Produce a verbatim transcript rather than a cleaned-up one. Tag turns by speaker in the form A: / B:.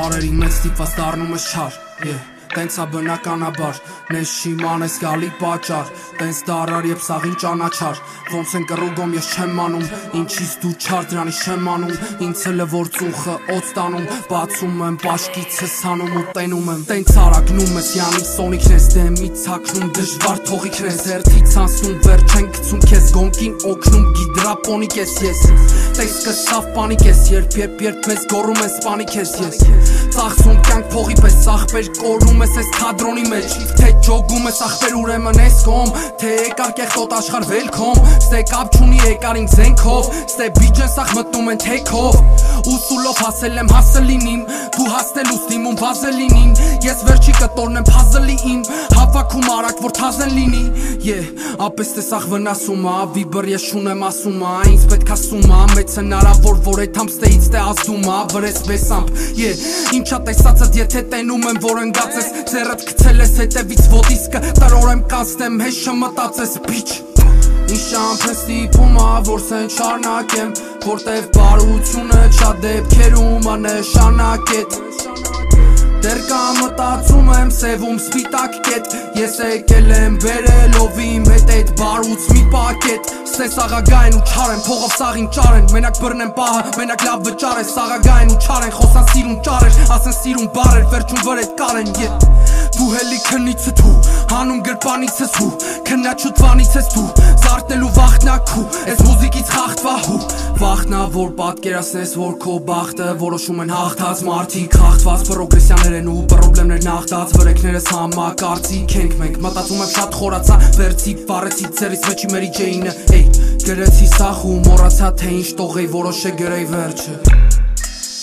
A: Քարերի մեծ ստիպված դառնում ես չար, yeah. Տենց ա բնականաբար, նես շիման ես գալի պատճառ, տենց դարար և սաղին ճանաչար, ոնց են կռուգում ես չեմ անում, ինչից դու չար դրանից չեմ անում, ինձ հլը որ ծուխը օծ տանում, բացում եմ պաշկիցս հանում ու տենում եմ, տենց արագնում ես յանի սոնիքն ես դեմից հակնում դժվար թողիքն ես, հերթից անցնում վերջ են գցում քեզ գոնկին օգնում գիդրապոնիկ ես ես, տես կսավ պանիկ ես երբ երբ երբ մեզ գոռում ես սպանիկ ես ես, ծախսում կյանք փողի պես ախպեր կորում ես ես քադրոնի մեջ, թե ջոգում ես ախպեր ուրեմն ես կոմ, թե եկար կեղտոտ աշխար վելքոմ, ստե կապ չունի եկար ինձ զենքով, ստե բիջեն սաղ մտնում են թեքով, ուսուլով հասել եմ հասելինիմ, դու հասնելուս դիմում վազելինին, ես վերջի կտորն եմ փազելի իմ, հավաքում արակ որ թազեն լինի, yeah, ապես տեսախ վնասում ա, վիբր ես շունեմ ասում ա, ինձ պետք ասում ա, մեծ հնարավոր որ էդ համստեից տե ազդում ա, վրես բեսամp, yeah, ինչա տեսածդ եթե տենում եմ որ ընգած ես, ձերդ կցել ես հետևից ոտիսկը, տրորեմ կանցնեմ հեշ չմտածես բիչ, Իշամփ են ստիպում ա որ սեն շարնակեմ, որտև բարությունը չա դեպքերում ա նշանակետ, դեր կա մտածում եմ սևում սպիտակ կետ, ես եկել եմ բերելով իմ հետ էդ բարուց մի պակետ, ստե սաղագայն ու չար են, փողով սաղին ճար են, մենակ բրնեն պահը, մենակ լավ վճար է, սաղագայն ու չար են, խոսան սիրուն ճար էր, ասեն սիրուն բար էր, վերջում վրետ կար են, yeah. Դու հելի քնից ես դու, հանում գրպանից ես դու, քննաչուտվանից ես դու, զարտնելու վախնակու, ես մուզիկից խախտվահու, վախնա որ պատկերացնես որ քո բախտը, որոշում են հաղթած մարդիկ խախտված, պրոգրեսիաներ են ու պրոբլեմներ նախտած, վրեքներս համակարծիք ենք մենք, մտածում եմ շատ խորացա, վերցի վարեցի ձերից մեջի մերի ջեյնը, էй, գրեցի սախ ու մոռացա թե ինչ տողեի, որոշե գրեի վերջը